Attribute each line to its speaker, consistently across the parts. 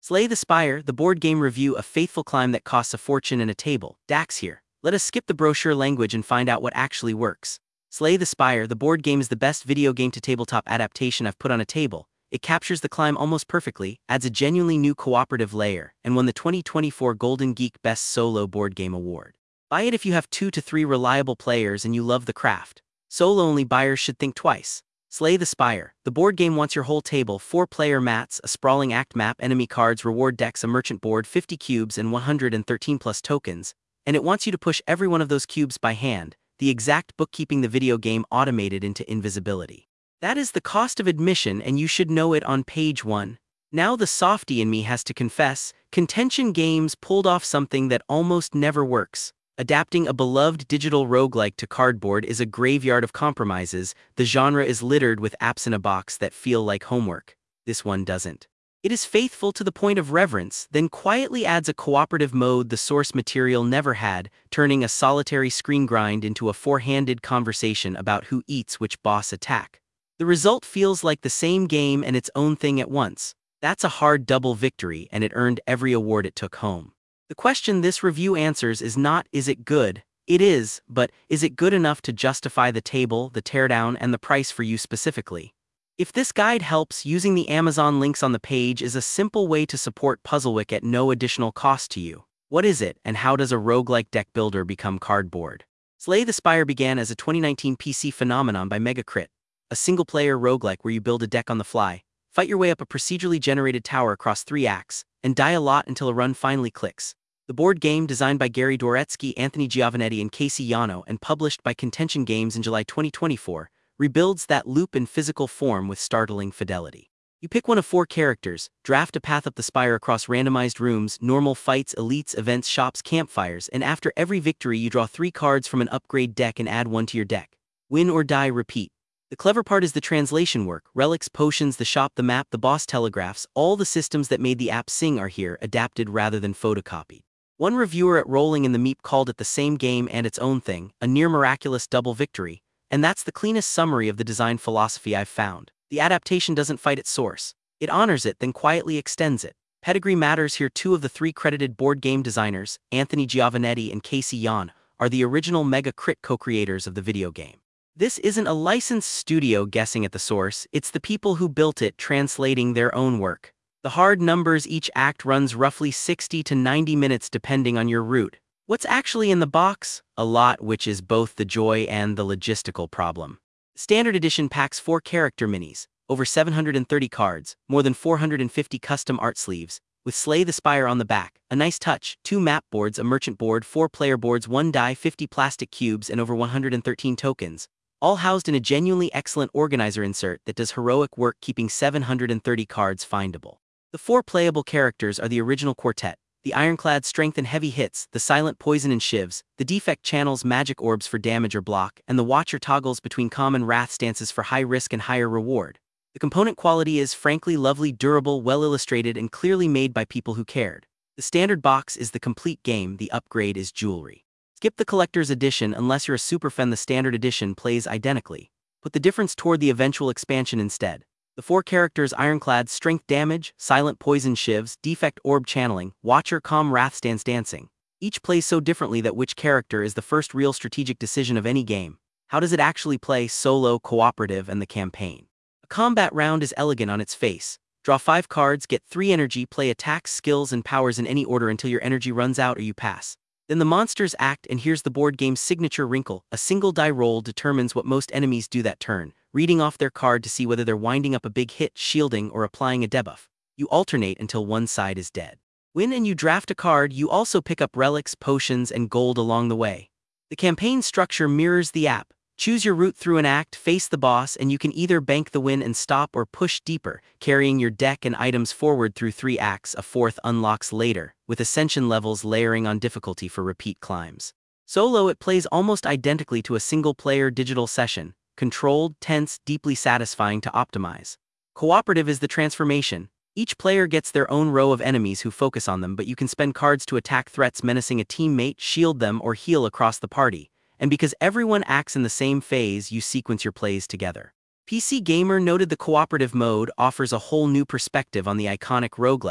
Speaker 1: Slay the Spire, the board game review, a faithful climb that costs a fortune and a table. Dax here. Let us skip the brochure language and find out what actually works. Slay the Spire, the board game, is the best video game to tabletop adaptation I've put on a table. It captures the climb almost perfectly, adds a genuinely new cooperative layer, and won the 2024 Golden Geek Best Solo Board Game Award. Buy it if you have 2 to 3 reliable players and you love the craft. Solo-only buyers should think twice. Slay the Spire, the board game wants your whole table: 4-player mats, a sprawling act map, enemy cards, reward decks, a merchant board, 50 cubes, and 113 plus tokens, and it wants you to push every one of those cubes by hand, the exact bookkeeping the video game automated into invisibility. That is the cost of admission, and you should know it on page 1. Now the softie in me has to confess, Contention Games pulled off something that almost never works. Adapting a beloved digital roguelike to cardboard is a graveyard of compromises. The genre is littered with apps in a box that feel like homework. This one doesn't. It is faithful to the point of reverence, then quietly adds a cooperative mode the source material never had, turning a solitary screen grind into a four-handed conversation about who eats which boss attack. The result feels like the same game and its own thing at once. That's a hard double victory, and it earned every award it took home. The question this review answers is not, is it good? It is, but is it good enough to justify the table, the teardown, and the price for you specifically? If this guide helps, using the Amazon links on the page is a simple way to support Puzzlewick at no additional cost to you. What is it, and how does a roguelike deck builder become cardboard? Slay the Spire began as a 2019 PC phenomenon by Megacrit, a single-player roguelike where you build a deck on the fly, fight your way up a procedurally generated tower across 3 acts, and die a lot until a run finally clicks. The board game, designed by Gary Dworetzky, Anthony Giovanetti, and Casey Yano, and published by Contention Games in July 2024, rebuilds that loop in physical form with startling fidelity. You pick one of 4 characters, draft a path up the spire across randomized rooms, normal fights, elites, events, shops, campfires, and after every victory you draw 3 cards from an upgrade deck and add 1 to your deck. Win or die, repeat. The clever part is the translation work. Relics, potions, the shop, the map, the boss telegraphs, all the systems that made the app sing are here, adapted rather than photocopied. One reviewer at Rolling in the Meep called it the same game and its own thing, a near miraculous double victory, and that's the cleanest summary of the design philosophy I've found. The adaptation doesn't fight its source. It honors it, then quietly extends it. Pedigree matters here. 2 of the 3 credited board game designers, Anthony Giovanetti and Casey Yan, are the original Megacrit co-creators of the video game. This isn't a licensed studio guessing at the source, it's the people who built it translating their own work. The hard numbers: each act runs roughly 60 to 90 minutes depending on your route. What's actually in the box? A lot, which is both the joy and the logistical problem. Standard Edition packs 4 character minis, over 730 cards, more than 450 custom art sleeves, with Slay the Spire on the back, a nice touch, 2 map boards, a merchant board, 4 player boards, 1 die, 50 plastic cubes, and over 113 tokens, all housed in a genuinely excellent organizer insert that does heroic work keeping 730 cards findable. The 4 playable characters are the original quartet: the Ironclad strength and heavy hits, the Silent poison and shivs, the Defect channels magic orbs for damage or block, and the Watcher toggles between calm and wrath stances for high risk and higher reward. The component quality is frankly lovely, durable, well illustrated, and clearly made by people who cared. The standard box is the complete game, the upgrade is jewelry. Skip the collector's edition unless you're a superfan. The standard edition plays identically. Put the difference toward the eventual expansion instead. The 4 characters: Ironclad strength damage, Silent poison shivs, Defect orb channeling, Watcher calm wrath stands dancing. Each plays so differently that which character is the first real strategic decision of any game. How does it actually play? Solo, cooperative, and the campaign. A combat round is elegant on its face. Draw 5 cards, get 3 energy, play attacks, skills, and powers in any order until your energy runs out or you pass. Then the monsters act, and here's the board game's signature wrinkle: a single die roll determines what most enemies do that turn, reading off their card to see whether they're winding up a big hit, shielding, or applying a debuff. You alternate until one side is dead. Win and you draft a card. You also pick up relics, potions, and gold along the way. The campaign structure mirrors the app. Choose your route through an act, face the boss, and you can either bank the win and stop or push deeper, carrying your deck and items forward through 3 acts. A 4th unlocks later, with ascension levels layering on difficulty for repeat climbs. Solo, it plays almost identically to a single-player digital session, controlled, tense, deeply satisfying to optimize. Cooperative is the transformation. Each player gets their own row of enemies who focus on them, but you can spend cards to attack threats menacing a teammate, shield them, or heal across the party. And because everyone acts in the same phase, you sequence your plays together. PC Gamer noted the cooperative mode offers a whole new perspective on the iconic roguelike,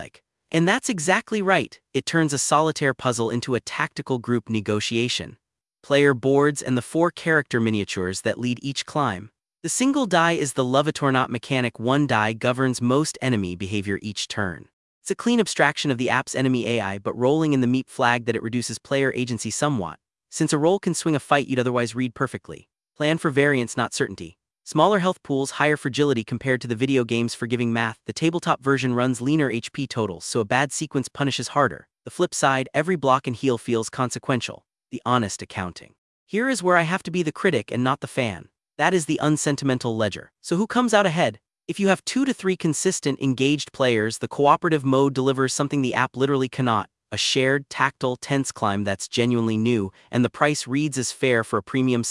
Speaker 1: And that's exactly right. It turns a solitaire puzzle into a tactical group negotiation. Player boards and the 4 character miniatures that lead each climb. The single die is the Love It or Not mechanic. 1 die governs most enemy behavior each turn. It's a clean abstraction of the app's enemy AI, but rolling in the meep flag that it reduces player agency somewhat, since a roll can swing a fight you'd otherwise read perfectly. Plan for variance, not certainty. Smaller health pools, higher fragility compared to the video game's forgiving math. The tabletop version runs leaner HP totals, so a bad sequence punishes harder. The flip side, every block and heal feels consequential. The honest accounting. Here is where I have to be the critic and not the fan. That is the unsentimental ledger. So who comes out ahead? If you have 2 to 3 consistent, engaged players, the cooperative mode delivers something the app literally cannot: a shared, tactile, tense climb that's genuinely new, and the price reads as fair for a premium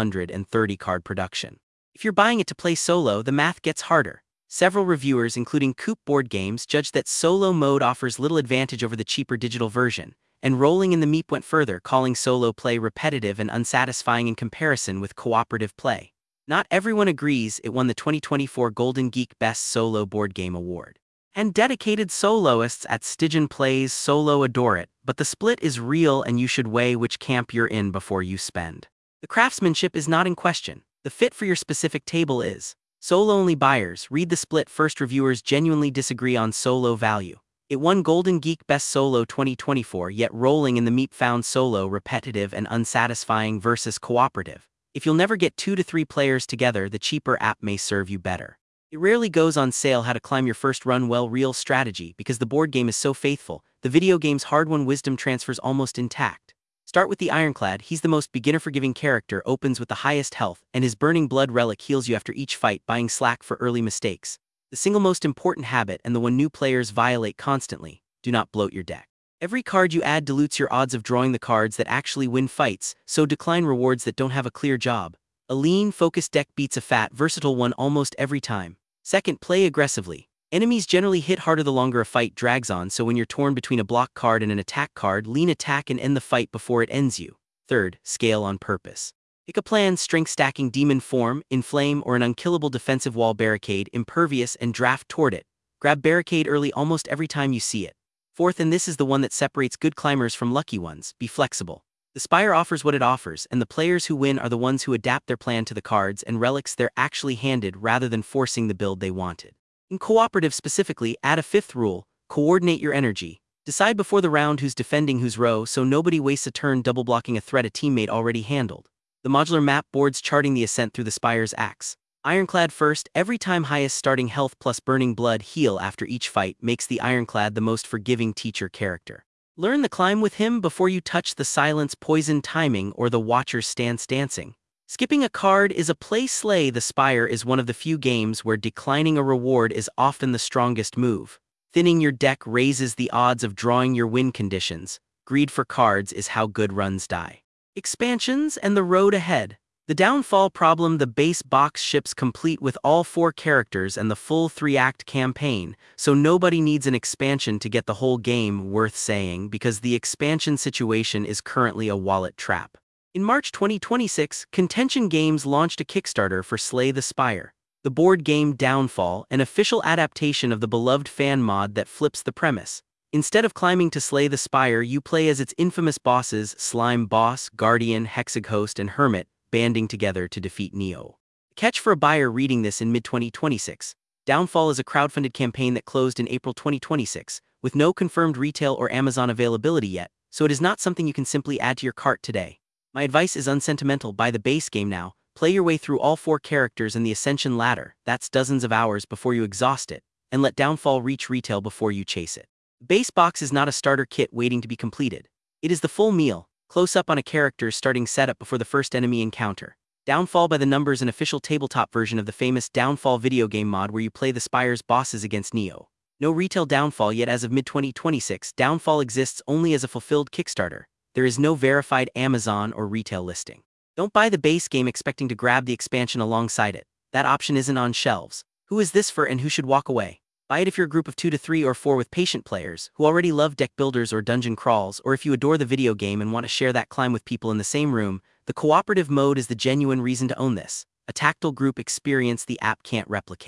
Speaker 1: 730 card production. If you're buying it to play solo, the math gets harder. Several reviewers, including Coop Board Games, judged that solo mode offers little advantage over the cheaper digital version, and Rolling in the Meep went further, calling solo play repetitive and unsatisfying in comparison with cooperative play. Not everyone agrees. It won the 2024 Golden Geek Best Solo Board Game Award. And dedicated soloists at Stygian Plays Solo adore it, but the split is real and you should weigh which camp you're in before you spend. The craftsmanship is not in question. The fit for your specific table is. Solo-only buyers, read the split first. Reviewers genuinely disagree on solo value. It won Golden Geek Best Solo 2024, yet Rolling in the Meep found solo repetitive and unsatisfying versus cooperative. If you'll never get 2 to 3 players together, the cheaper app may serve you better. It rarely goes on sale. How to climb your first run? Well, real strategy, because the board game is so faithful, the video game's hard-won wisdom transfers almost intact. Start with the Ironclad. He's the most beginner-forgiving character, opens with the highest health, and his Burning Blood relic heals you after each fight, buying slack for early mistakes. The single most important habit, and the one new players violate constantly: do not bloat your deck. Every card you add dilutes your odds of drawing the cards that actually win fights, so decline rewards that don't have a clear job. A lean, focused deck beats a fat, versatile one almost every time. Second, play aggressively. Enemies generally hit harder the longer a fight drags on, so when you're torn between a block card and an attack card, lean attack and end the fight before it ends you. Third, scale on purpose. Pick a plan: strength stacking, demon form, inflame, or an unkillable defensive wall. Barricade, impervious, and draft toward it. Grab barricade early almost every time you see it. Fourth, and this is the one that separates good climbers from lucky ones: be flexible. The Spire offers what it offers, and the players who win are the ones who adapt their plan to the cards and relics they're actually handed rather than forcing the build they wanted. In cooperative specifically, add a 5th rule: coordinate your energy. Decide before the round who's defending whose row, so nobody wastes a turn double blocking a threat a teammate already handled. The modular map boards charting the ascent through the Spire's axe. Ironclad first, every time highest starting health plus Burning Blood heal after each fight makes the Ironclad the most forgiving teacher character. Learn the climb with him before you touch the silence, poison timing, or the Watcher's stance dancing. Skipping a card is a play. Slay the Spire is one of the few games where declining a reward is often the strongest move. Thinning your deck raises the odds of drawing your win conditions. Greed for cards is how good runs die. Expansions and the road ahead. The downfall problem: the base box ships complete with all 4 characters and the full 3-act campaign, so nobody needs an expansion to get the whole game. Worth saying, because the expansion situation is currently a wallet trap. In March 2026, Contention Games launched a Kickstarter for Slay the Spire, the board game Downfall, an official adaptation of the beloved fan mod that flips the premise. Instead of climbing to slay the Spire, you play as its infamous bosses: Slime Boss, Guardian, Hexaghost, and Hermit, banding together to defeat Neo. Catch for a buyer reading this in mid-2026. Downfall is a crowdfunded campaign that closed in April 2026, with no confirmed retail or Amazon availability yet, so it is not something you can simply add to your cart today. My advice is unsentimental: buy the base game now, play your way through all 4 characters and the Ascension ladder, that's dozens of hours before you exhaust it, and let Downfall reach retail before you chase it. Base box is not a starter kit waiting to be completed. It is the full meal, close up on a character's starting setup before the first enemy encounter. Downfall by the Numbers, an official tabletop version of the famous Downfall video game mod where you play the Spire's bosses against Neo. No retail Downfall yet as of mid-2026. Downfall exists only as a fulfilled Kickstarter. There is no verified Amazon or retail listing. Don't buy the base game expecting to grab the expansion alongside it. That option isn't on shelves. Who is this for and who should walk away? Buy it if you're a group of 2 to 3 or 4 with patient players who already love deck builders or dungeon crawls, or if you adore the video game and want to share that climb with people in the same room. The cooperative mode is the genuine reason to own this, a tactile group experience the app can't replicate.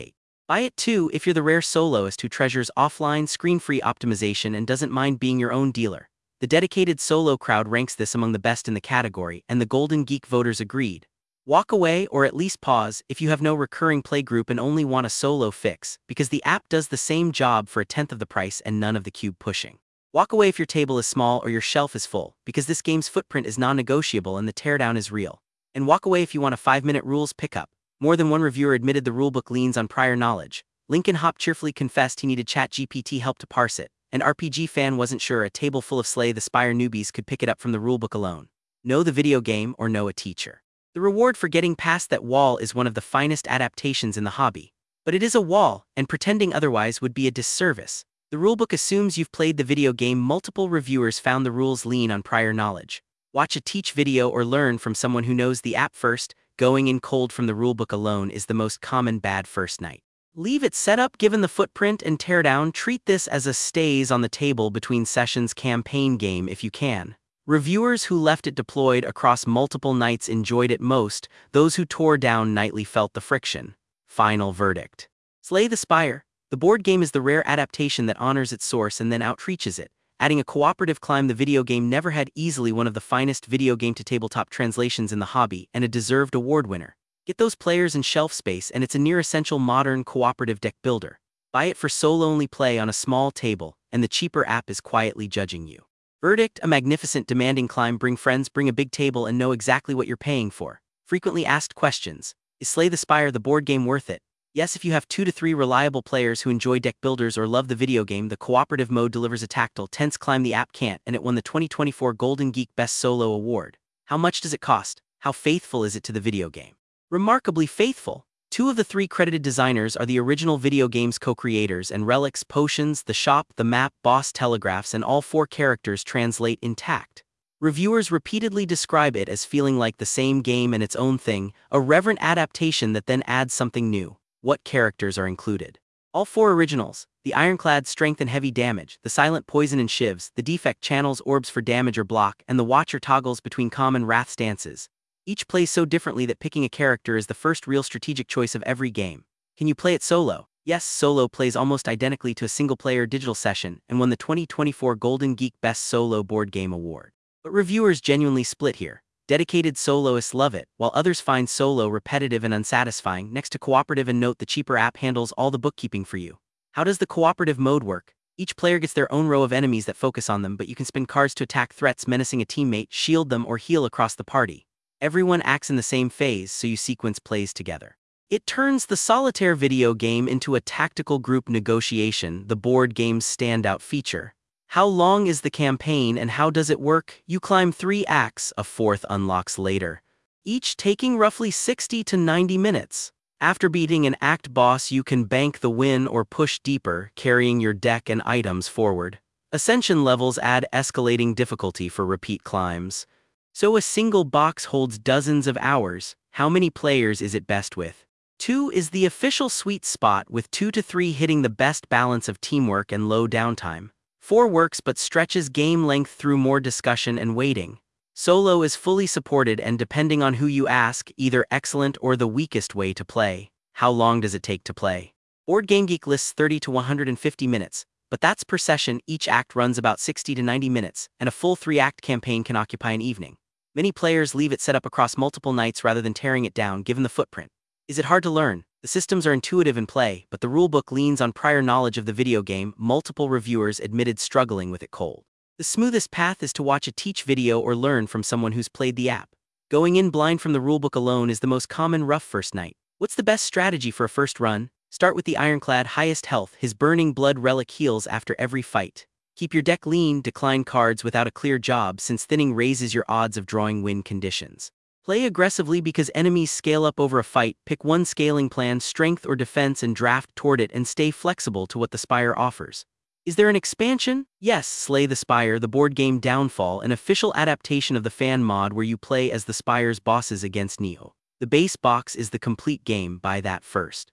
Speaker 1: Buy it too if you're the rare soloist who treasures offline, screen-free optimization and doesn't mind being your own dealer. The dedicated solo crowd ranks this among the best in the category, and the Golden Geek voters agreed. Walk away or at least pause if you have no recurring playgroup and only want a solo fix, because the app does the same job for a tenth of the price and none of the cube pushing. Walk away if your table is small or your shelf is full, because this game's footprint is non-negotiable and the teardown is real. And walk away if you want a 5-minute rules pickup. More than one reviewer admitted the rulebook leans on prior knowledge. Lincoln Hop cheerfully confessed he needed ChatGPT help to parse it. An RPG fan wasn't sure a table full of Slay the Spire newbies could pick it up from the rulebook alone. Know the video game or know a teacher. The reward for getting past that wall is one of the finest adaptations in the hobby. But it is a wall, and pretending otherwise would be a disservice. The rulebook assumes you've played the video game. Multiple reviewers found the rules lean on prior knowledge. Watch a teach video or learn from someone who knows the app first. Going in cold from the rulebook alone is the most common bad first night. Leave it set up given the footprint and teardown. Treat this as a stays on the table between sessions campaign game if you can. Reviewers who left it deployed across multiple nights enjoyed it most. Those who tore down nightly felt the friction. Final verdict. Slay the Spire. The board game is the rare adaptation that honors its source and then outreaches it. Adding a cooperative climb, the video game never had, easily one of the finest video game to tabletop translations in the hobby and a deserved award winner. Get those players and shelf space, and it's a near-essential modern cooperative deck builder. Buy it for solo-only play on a small table, and the cheaper app is quietly judging you. Verdict: a magnificent, demanding climb. Bring friends, bring a big table, and know exactly what you're paying for. Frequently asked questions. Is Slay the Spire the board game worth it? Yes, if you have 2 to 3 reliable players who enjoy deck builders or love the video game. The cooperative mode delivers a tactile, tense climb the app can't, and it won the 2024 Golden Geek Best Solo Award. How much does it cost? How faithful is it to the video game? Remarkably faithful. 2 of the 3 credited designers are the original video game's co-creators, and relics, potions, the shop, the map, boss telegraphs, and all 4 characters translate intact. Reviewers repeatedly describe it as feeling like the same game and its own thing, a reverent adaptation that then adds something new. What characters are included? All 4 originals: the Ironclad, strength and heavy damage, the Silent, poison and shivs, the Defect, channels orbs for damage or block, and the Watcher, toggles between calm and wrath stances. Each plays so differently that picking a character is the first real strategic choice of every game. Can you play it solo? Yes, solo plays almost identically to a single-player digital session and won the 2024 Golden Geek Best Solo Board Game Award. But reviewers genuinely split here. Dedicated soloists love it, while others find solo repetitive and unsatisfying. Next to cooperative, and note the cheaper app handles all the bookkeeping for you. How does the cooperative mode work? Each player gets their own row of enemies that focus on them, but you can spend cards to attack threats menacing a teammate, shield them, or heal across the party. Everyone acts in the same phase, so you sequence plays together. It turns the solitaire video game into a tactical group negotiation, the board game's standout feature. How long is the campaign and how does it work? You climb 3 acts, a 4th unlocks later, each taking roughly 60 to 90 minutes. After beating an act boss, you can bank the win or push deeper, carrying your deck and items forward. Ascension levels add escalating difficulty for repeat climbs. So a single box holds dozens of hours. How many players is it best with? 2 is the official sweet spot, with 2 to 3 hitting the best balance of teamwork and low downtime. 4 works but stretches game length through more discussion and waiting. Solo is fully supported and, depending on who you ask, either excellent or the weakest way to play. How long does it take to play? Board Game Geek lists 30 to 150 minutes, but that's per session. Each act runs about 60 to 90 minutes, and a full 3-act campaign can occupy an evening. Many players leave it set up across multiple nights rather than tearing it down, given the footprint. Is it hard to learn? The systems are intuitive in play, but the rulebook leans on prior knowledge of the video game. Multiple reviewers admitted struggling with it cold. The smoothest path is to watch a teach video or learn from someone who's played the app. Going in blind from the rulebook alone is the most common rough first night. What's the best strategy for a first run? Start with the Ironclad, highest health. His Burning Blood relic heals after every fight. Keep your deck lean, decline cards without a clear job, since thinning raises your odds of drawing win conditions. Play aggressively because enemies scale up over a fight. Pick one scaling plan, strength or defense, and draft toward it, and stay flexible to what the Spire offers. Is there an expansion? Yes, Slay the Spire, the board game Downfall, an official adaptation of the fan mod where you play as the Spire's bosses against Neo. The base box is the complete game. Buy that first.